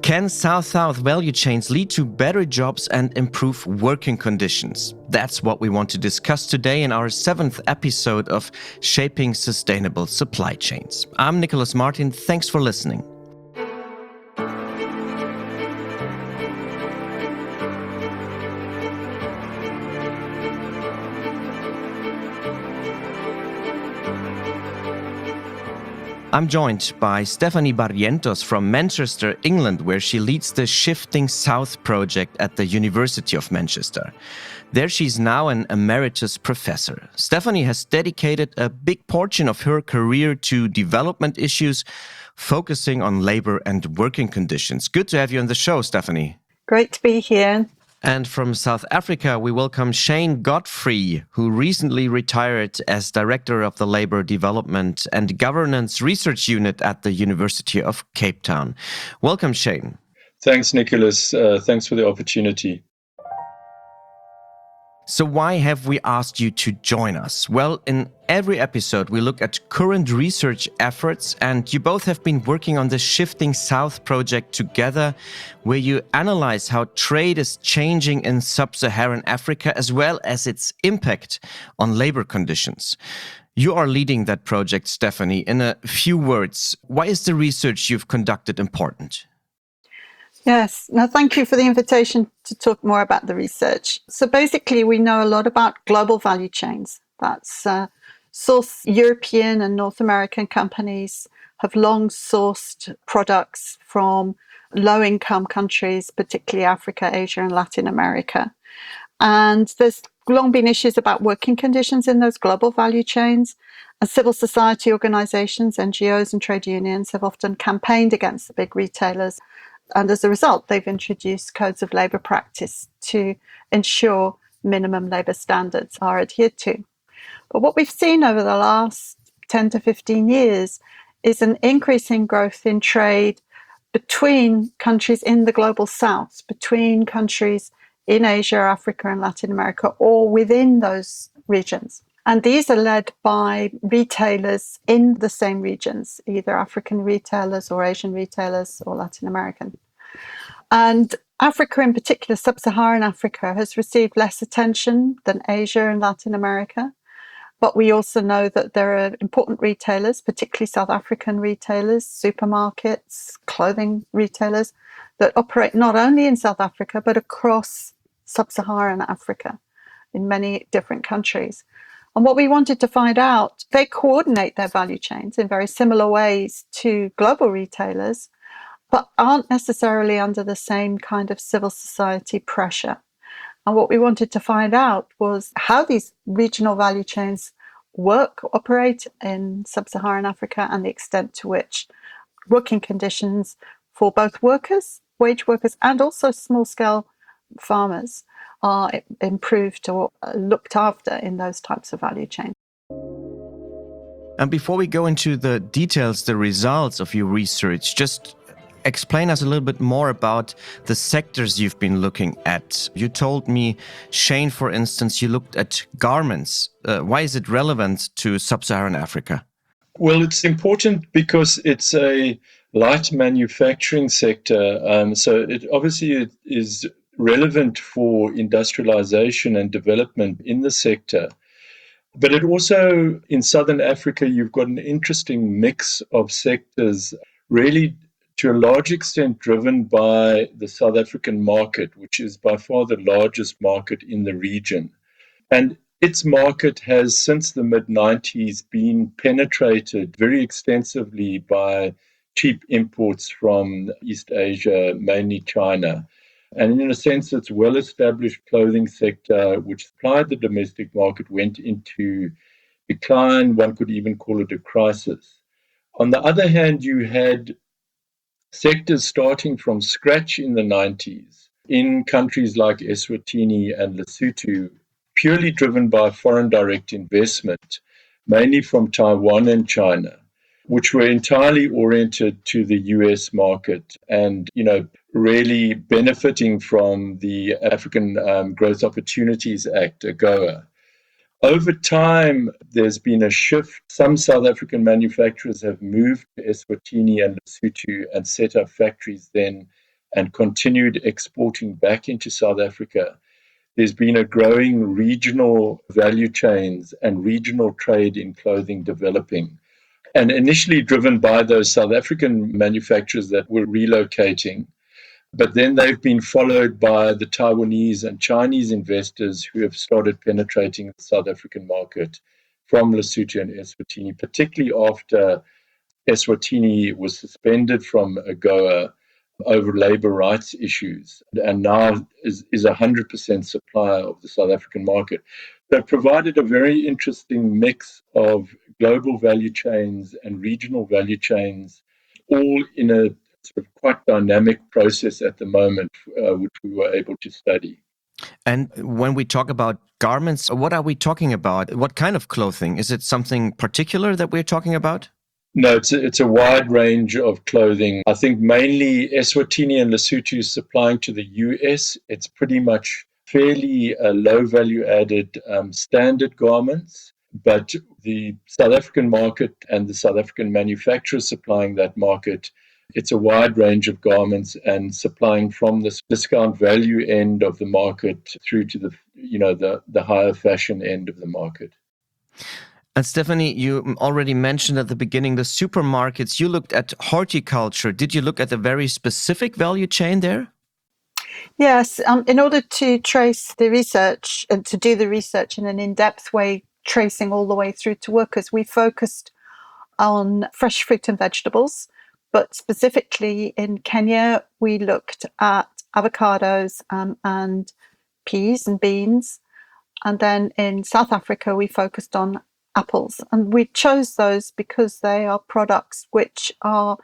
Can South-South value chains lead to better jobs and improve working conditions? That's what we want to discuss today in our 7th episode of Shaping Sustainable Supply Chains. I'm Nicholas Martin. Thanks for listening. I'm joined by Stephanie Barrientos from Manchester, England, where she leads the Shifting South project at the University of Manchester. There she's now an emeritus professor. Stephanie has dedicated a big portion of her career to development issues, focusing on labor and working conditions. Good to have you on the show, Stephanie. Great to be here. And from South Africa, we welcome Shane Godfrey, who recently retired as Director of the Labour Development and Governance Research Unit at the University of Cape Town. Welcome, Shane. Thanks, Nicholas. Thanks for the opportunity. So why have we asked you to join us? Well, in every episode, we look at current research efforts, and you both have been working on the Shifting South project together, where you analyze how trade is changing in sub-Saharan Africa, as well as its impact on labor conditions. You are leading that project, Stephanie. In a few words, why is the research you've conducted important? Yes. No, thank you for the invitation to talk more about the research. So basically, we know a lot about global value chains. That's European and North American companies have long sourced products from low-income countries, particularly Africa, Asia, and Latin America. And there's long been issues about working conditions in those global value chains. And civil society organizations, NGOs, and trade unions have often campaigned against the big retailers. And as a result, they've introduced codes of labour practice to ensure minimum labour standards are adhered to. But what we've seen over the last 10 to 15 years is an increasing growth in trade between countries in the global south, between countries in Asia, Africa, and Latin America, or within those regions. And these are led by retailers in the same regions, either African retailers or Asian retailers or Latin American. And Africa in particular, sub-Saharan Africa, has received less attention than Asia and Latin America. But we also know that there are important retailers, particularly South African retailers, supermarkets, clothing retailers, that operate not only in South Africa, but across sub-Saharan Africa in many different countries. And what we wanted to find out, they coordinate their value chains in very similar ways to global retailers, but aren't necessarily under the same kind of civil society pressure. And what we wanted to find out was how these regional value chains operate in sub-Saharan Africa, and the extent to which working conditions for both workers, wage workers, and also small-scale farmers are improved or looked after in those types of value chains. And before we go into the details, the results of your research, just explain us a little bit more about the sectors you've been looking at. You told me, Shane, for instance, you looked at garments. Why is it relevant to sub-Saharan Africa? Well, it's important because it's a light manufacturing sector. So it obviously is relevant for industrialization and development in the sector. But it also, in Southern Africa, you've got an interesting mix of sectors, really to a large extent driven by the South African market, which is by far the largest market in the region. And its market has, since the mid-90s, been penetrated very extensively by cheap imports from East Asia, mainly China. And in a sense, its well-established clothing sector, which supplied the domestic market, went into decline. One could even call it a crisis. On the other hand, you had sectors starting from scratch in the 90s in countries like Eswatini and Lesotho, purely driven by foreign direct investment, mainly from Taiwan and China, which were entirely oriented to the US market and, really benefiting from the African Growth Opportunities Act, AGOA. Over time, there's been a shift. Some South African manufacturers have moved to Eswatini and Lesotho and set up factories then and continued exporting back into South Africa, there's been a growing regional value chains and regional trade in clothing developing. And initially driven by those South African manufacturers that were relocating, but then they've been followed by the Taiwanese and Chinese investors who have started penetrating the South African market from Lesotho and Eswatini, particularly after Eswatini was suspended from AGOA over labor rights issues and now is 100% supplier of the South African market. They've provided a very interesting mix of global value chains and regional value chains, all in a sort of quite dynamic process at the moment, which we were able to study. And when we talk about garments, what are we talking about? What kind of clothing? Is it something particular that we're talking about? No, it's a wide range of clothing. I think mainly Eswatini and Lesotho is supplying to the US. It's pretty much fairly low value added standard garments. But the South African market and the South African manufacturers supplying that market, it's a wide range of garments and supplying from this discount value end of the market through to the higher fashion end of the market. And Stephanie, you already mentioned at the beginning the supermarkets. You looked at horticulture. Did you look at a very specific value chain there? Yes, in order to trace the research and to do the research in an in-depth way, tracing all the way through to workers, we focused on fresh fruit and vegetables. But specifically in Kenya, we looked at avocados and peas and beans. And then in South Africa, we focused on apples. And we chose those because they are products which are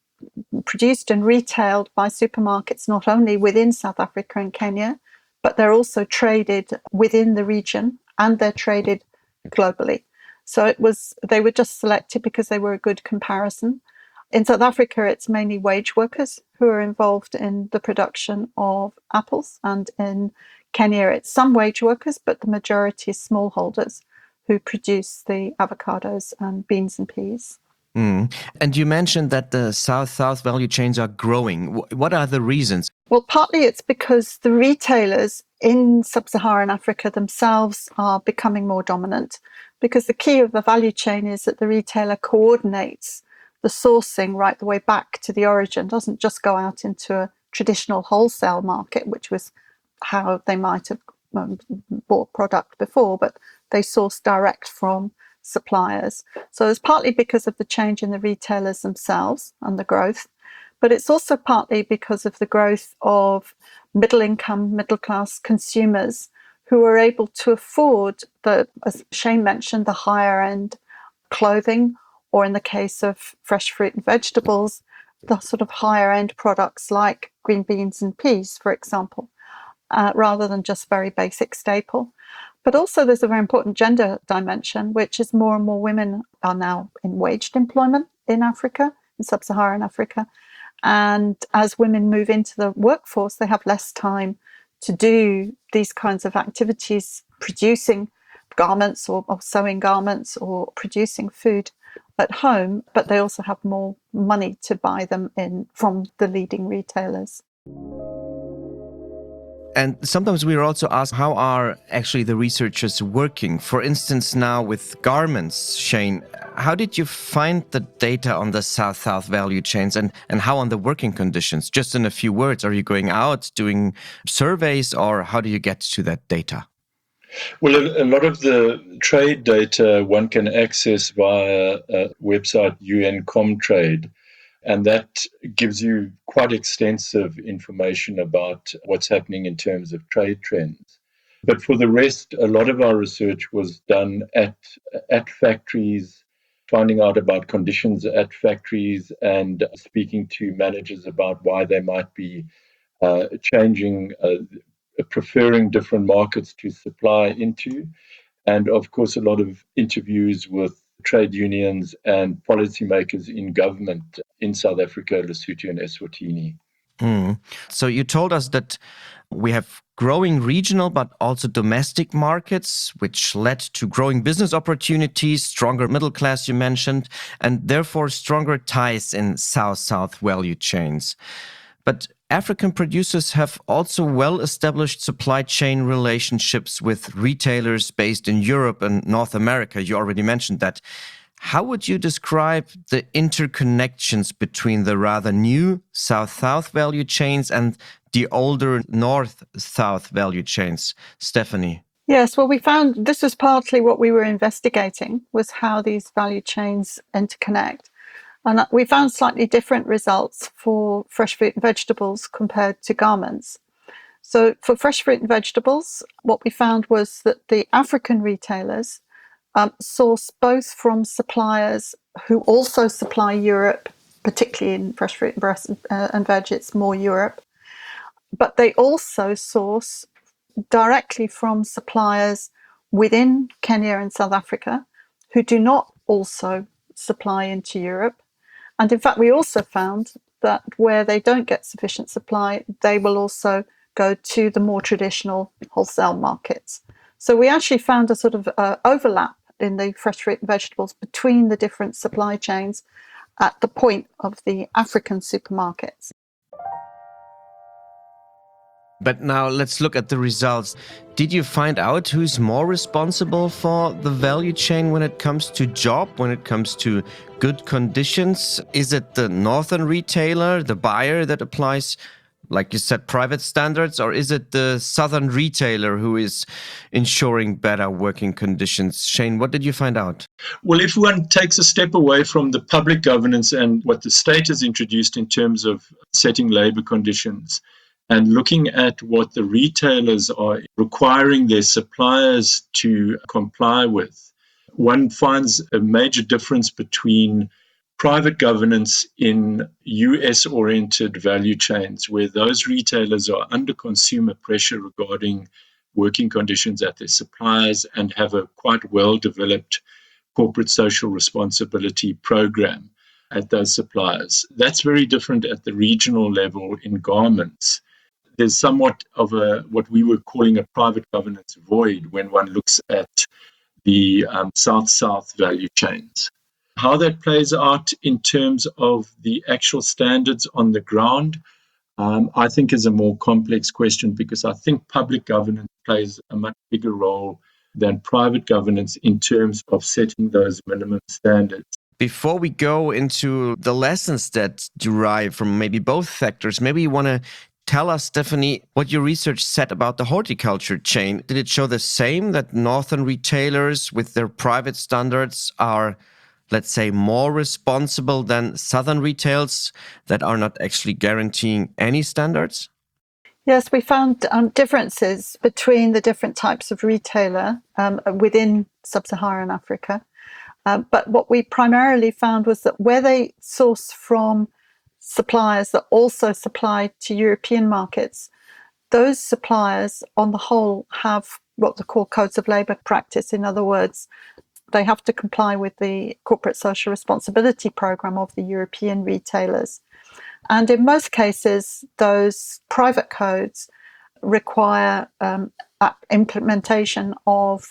produced and retailed by supermarkets not only within South Africa and Kenya, but they're also traded within the region and they're traded globally. So they were just selected because they were a good comparison. In South Africa, it's mainly wage workers who are involved in the production of apples. And in Kenya, it's some wage workers, but the majority is smallholders who produce the avocados and beans and peas. Mm. And you mentioned that the South-South value chains are growing. What are the reasons? Well, partly it's because the retailers in sub-Saharan Africa themselves are becoming more dominant, because the key of the value chain is that the retailer coordinates the sourcing right the way back to the origin, doesn't just go out into a traditional wholesale market, which was how they might have bought product before, but they source direct from suppliers. So it's partly because of the change in the retailers themselves and the growth, but it's also partly because of the growth of middle income, middle class consumers who are able to afford as Shane mentioned, the higher end clothing, or in the case of fresh fruit and vegetables, the sort of higher end products like green beans and peas, for example, rather than just very basic staple. But also there's a very important gender dimension, which is more and more women are now in waged employment in Africa, in sub-Saharan Africa. And as women move into the workforce, they have less time to do these kinds of activities, producing garments or sewing garments or producing food at home, but they also have more money to buy them from the leading retailers. And sometimes we are also asked, how are actually the researchers working? For instance, now with garments, Shane, how did you find the data on the South-South value chains and how on the working conditions? Just in a few words, are you going out doing surveys, or how do you get to that data? Well, a lot of the trade data one can access via a website, UN Comtrade. And that gives you quite extensive information about what's happening in terms of trade trends. But for the rest, a lot of our research was done at factories, finding out about conditions at factories and speaking to managers about why they might be changing, preferring different markets to supply into. And of course, a lot of interviews with trade unions and policymakers in government in South Africa, Lesotho and Eswatini. So you told us that we have growing regional but also domestic markets, which led to growing business opportunities, stronger middle class, you mentioned, and therefore stronger ties in South-South value chains. But African producers have also well-established supply chain relationships with retailers based in Europe and North America. You already mentioned that. How would you describe the interconnections between the rather new South-South value chains and the older North-South value chains? Stephanie. Yes, well, we found this was partly what we were investigating, was how these value chains interconnect. And we found slightly different results for fresh fruit and vegetables compared to garments. So for fresh fruit and vegetables, what we found was that the African retailers source both from suppliers who also supply Europe, particularly in fresh fruit and veg, it's more Europe, but they also source directly from suppliers within Kenya and South Africa who do not also supply into Europe. And in fact, we also found that where they don't get sufficient supply, they will also go to the more traditional wholesale markets. So we actually found a sort of overlap in the fresh fruit and vegetables between the different supply chains at the point of the African supermarkets. But now let's look at the results. Did you find out who's more responsible for the value chain when it comes to job, when it comes to good conditions? Is it the northern retailer, the buyer that applies, like you said, private standards, or is it the southern retailer who is ensuring better working conditions? Shane, what did you find out? Well, if one takes a step away from the public governance and what the state has introduced in terms of setting labor conditions, and looking at what the retailers are requiring their suppliers to comply with, one finds a major difference between private governance in US-oriented value chains, where those retailers are under consumer pressure regarding working conditions at their suppliers and have a quite well-developed corporate social responsibility program at those suppliers. That's very different at the regional level in garments. There's somewhat of what we were calling a private governance void when one looks at the South-South value chains. How that plays out in terms of the actual standards on the ground, I think is a more complex question, because I think public governance plays a much bigger role than private governance in terms of setting those minimum standards. Before we go into the lessons that derive from maybe both factors, maybe you want to tell us, Stephanie, what your research said about the horticulture chain. Did it show the same, that northern retailers with their private standards are, let's say, more responsible than southern retailers that are not actually guaranteeing any standards? Yes, we found differences between the different types of retailer within sub-Saharan Africa. But what we primarily found was that where they source from suppliers that also supply to European markets, those suppliers on the whole have what they call codes of labour practice. In other words, they have to comply with the corporate social responsibility programme of the European retailers. And in most cases, those private codes require implementation of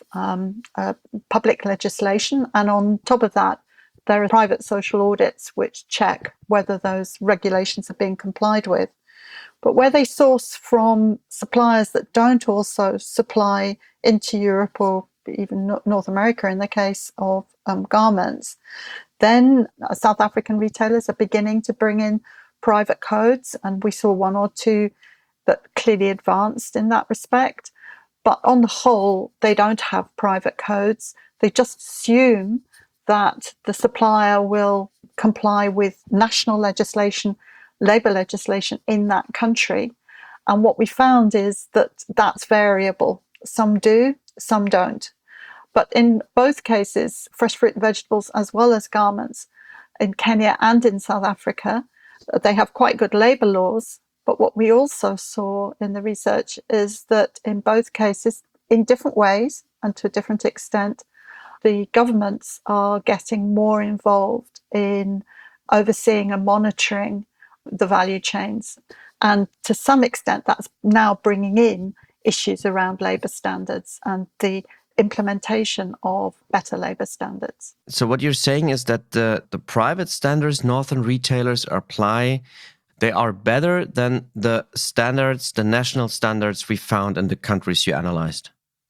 public legislation. And on top of that, there are private social audits which check whether those regulations are being complied with. But where they source from suppliers that don't also supply into Europe or even North America in the case of garments, then South African retailers are beginning to bring in private codes. And we saw one or two that clearly advanced in that respect. But on the whole, they don't have private codes. They just assume that the supplier will comply with national legislation, labour legislation in that country. And what we found is that that's variable. Some do, some don't. But in both cases, fresh fruit and vegetables as well as garments, in Kenya and in South Africa, they have quite good labour laws. But what we also saw in the research is that in both cases, in different ways and to a different extent, the governments are getting more involved in overseeing and monitoring the value chains. And to some extent, that's now bringing in issues around labour standards and the implementation of better labour standards. So what you're saying is that the private standards northern retailers apply They are better than the standards, the national standards we found in the countries you analyzed.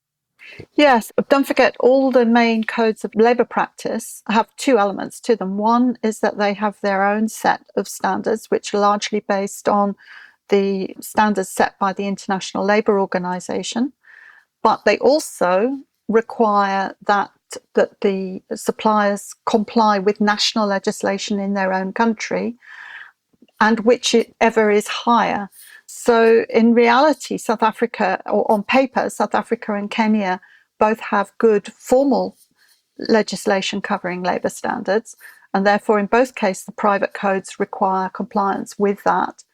Yes, but don't forget all the main codes of labour practice have two elements to them. One is that they have their own set of standards, which are largely based on the standards set by the International Labour Organization, but they also require that the suppliers comply with national legislation in their own country, and whichever is higher. So in reality, South Africa, or on paper, South Africa and Kenya both have good formal legislation covering labour standards, and therefore in both cases the private codes require compliance with that,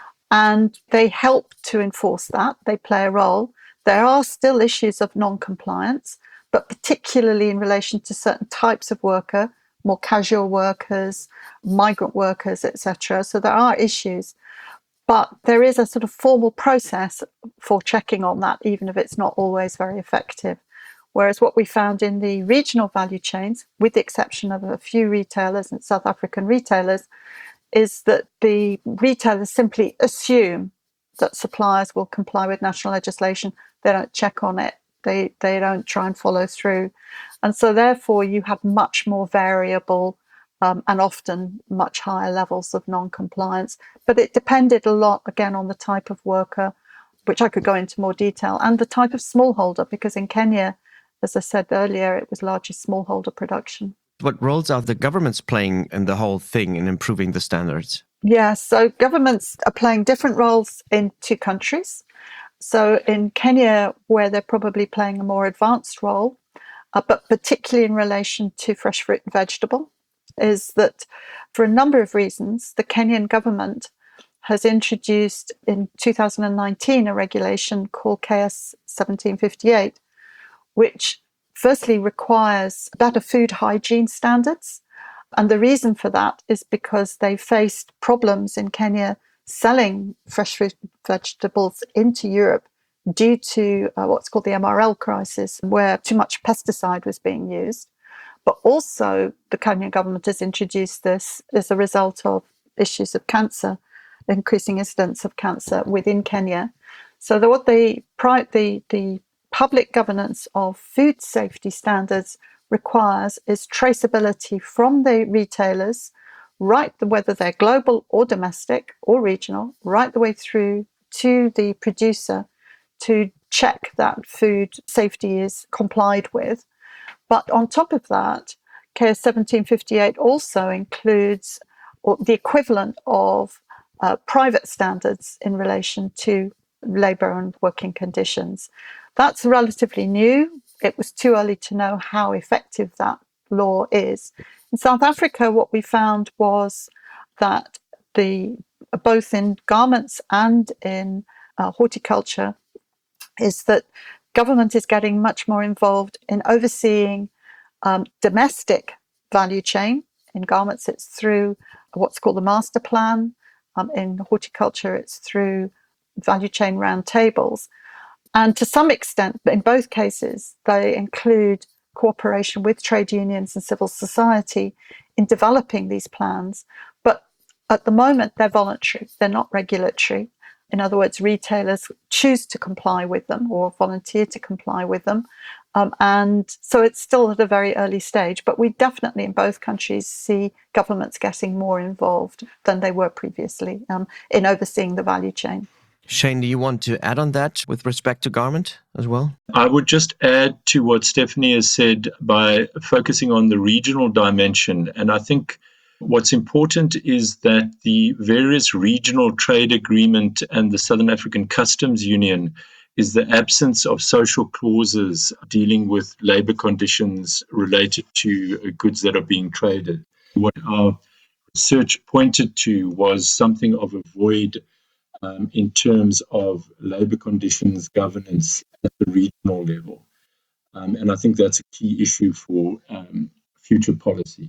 and they help to enforce that. They play a role. There are still issues of non-compliance, but particularly in relation to certain types of worker, more casual workers, migrant workers, etc. So there are issues, but there is a sort of formal process for checking on that, even if it's not always very effective. Whereas what we found in the regional value chains, with the exception of a few retailers and South African retailers, is that the retailers simply assume that suppliers will comply with national legislation. They don't check on it. They don't try and follow through. And so therefore you have much more variable and often much higher levels of non-compliance. But it depended a lot, again, on the type of worker, which I could go into more detail, and the type of smallholder, because in Kenya, as I said earlier, it was largely smallholder production. What roles are the governments playing in the whole thing in improving the standards? Yeah, so governments are playing different roles in two countries. So in Kenya, where they're probably playing a more advanced role, but particularly in relation to fresh fruit and vegetable, is that for a number of reasons, the Kenyan government has introduced in 2019 a regulation called KS 1758, which firstly requires better food hygiene standards. And the reason for that is because they faced problems in Kenya selling fresh fruit and vegetables into Europe due to what's called the MRL crisis, where too much pesticide was being used. But also the Kenyan government has introduced this as a result of issues of cancer, increasing incidence of cancer within Kenya. So what the public governance of food safety standards requires is traceability from the retailers, whether they're global or domestic or regional, right the way through to the producer to check that food safety is complied with. But on top of that, KS 1758 also includes the equivalent of private standards in relation to labour and working conditions. That's relatively new. It was too early to know how effective that law is. In South Africa, what we found was that both in garments and in horticulture, is that government is getting much more involved in overseeing domestic value chain. In garments, it's through what's called the master plan. In horticulture, it's through value chain roundtables. And to some extent, in both cases, they include cooperation with trade unions and civil society in developing these plans. But at the moment, they're voluntary, they're not regulatory. In other words, retailers choose to comply with them or volunteer to comply with them. And so it's still at a very early stage, but we definitely in both countries see governments getting more involved than they were previously in overseeing the value chain. Shane, do you want to add on that with respect to garment as well? I would just add to what Stephanie has said by focusing on the regional dimension. And I think what's important is that the various regional trade agreement and the Southern African Customs Union is the absence of social clauses dealing with labor conditions related to goods that are being traded. What our research pointed to was something of a void in terms of labor conditions governance at the regional level. And I think that's a key issue for future policy.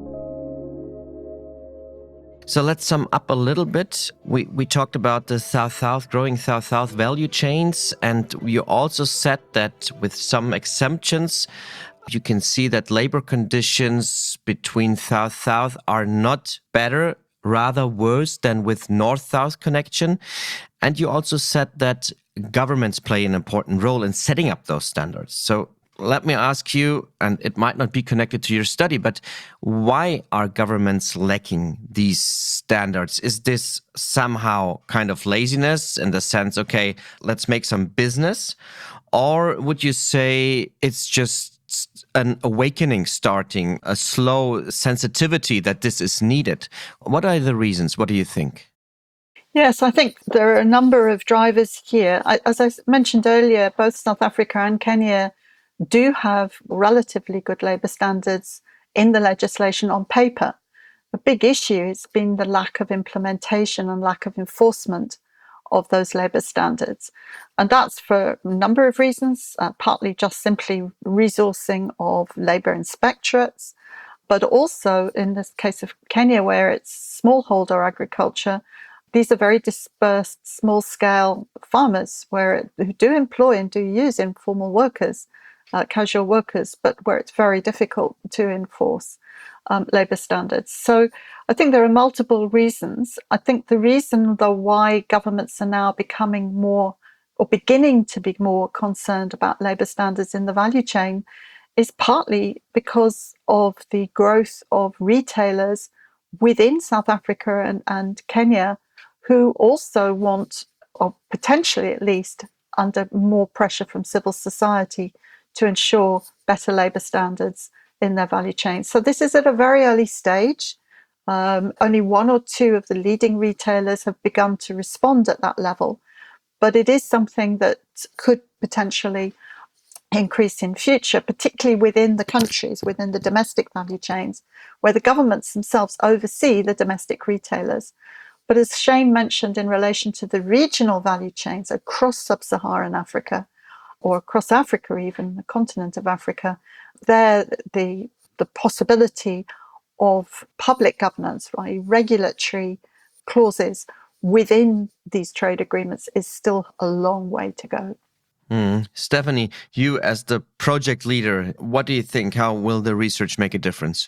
So let's sum up a little bit. We talked about the South-South, growing South-South value chains, and you also said that with some exemptions, you can see that labor conditions between South-South are not better rather worse than with North-South connection. And you also said that governments play an important role in setting up those standards. So let me ask you, and it might not be connected to your study, but why are governments lacking these standards? Is this somehow kind of laziness in the sense, okay, let's make some business? Or would you say it's just an awakening starting, a slow sensitivity that this is needed? What are the reasons? What do you think? Yes, I think there are a number of drivers here. As I mentioned earlier, both South Africa and Kenya do have relatively good labour standards in the legislation on paper. The big issue has been the lack of implementation and lack of enforcement of those labour standards. And that's for a number of reasons, partly just simply resourcing of labour inspectorates, but also in this case of Kenya, where it's smallholder agriculture, these are very dispersed, small-scale farmers who do employ and do use informal workers, casual workers, but where it's very difficult to enforce labour standards. So I think there are multiple reasons. I think the reason, though, why governments are now becoming more or beginning to be more concerned about labour standards in the value chain is partly because of the growth of retailers within South Africa and Kenya who also want, or potentially at least, under more pressure from civil society, to ensure better labour standards in their value chain. So this is at a very early stage. Only one or two of the leading retailers have begun to respond at that level, but it is something that could potentially increase in future, particularly within the countries, within the domestic value chains, where the governments themselves oversee the domestic retailers. But as Shane mentioned, in relation to the regional value chains across sub-Saharan Africa, or across Africa, even the continent of Africa, there the possibility of public governance, right, regulatory clauses within these trade agreements is still a long way to go. Stephanie, you as the project leader, what do you think? How will the research make a difference?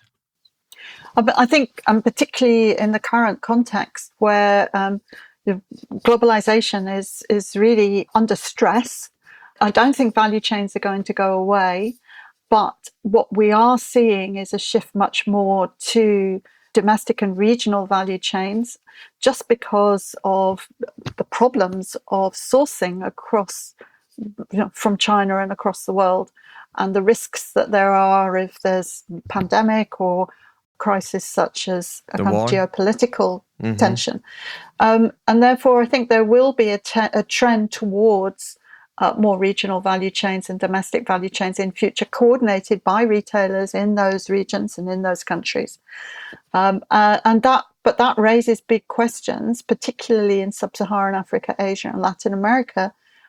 I think, particularly in the current context where globalization is really under stress, I don't think value chains are going to go away. But what we are seeing is a shift much more to domestic and regional value chains, just because of the problems of sourcing across, from China and across the world, and the risks that there are if there's pandemic or crisis such as a kind of geopolitical tension. And therefore, I think there will be a trend towards more regional value chains and domestic value chains in future, coordinated by retailers in those regions and in those countries. But that raises big questions, particularly in sub-Saharan Africa, Asia, and Latin America.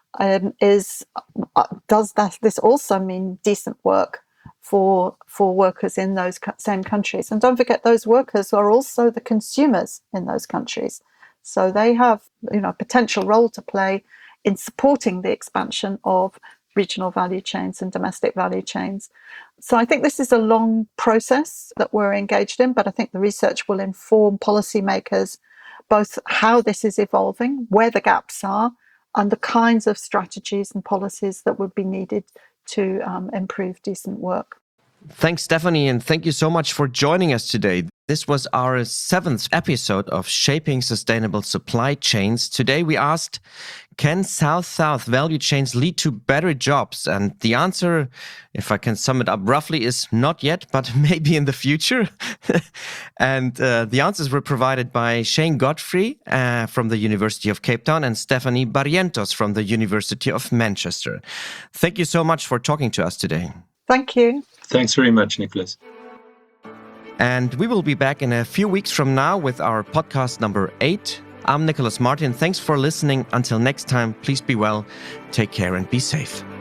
Does this also mean decent work for workers in those same countries? And don't forget, those workers are also the consumers in those countries, so they have a potential role to play in supporting the expansion of regional value chains and domestic value chains. So I think this is a long process that we're engaged in, but I think the research will inform policymakers both how this is evolving, where the gaps are, and the kinds of strategies and policies that would be needed to improve decent work. Thanks, Stephanie, and thank you so much for joining us today. This was our 7th episode of Shaping Sustainable Supply Chains. Today we asked, can South-South value chains lead to better jobs? And the answer, if I can sum it up roughly, is not yet, but maybe in the future. And the answers were provided by Shane Godfrey from the University of Cape Town and Stephanie Barrientos from the University of Manchester. Thank you so much for talking to us today. Thank you. Thanks very much, Nicholas. And we will be back in a few weeks from now with our podcast number 8. I'm Nicholas Martin. Thanks for listening. Until next time, please be well, take care and be safe.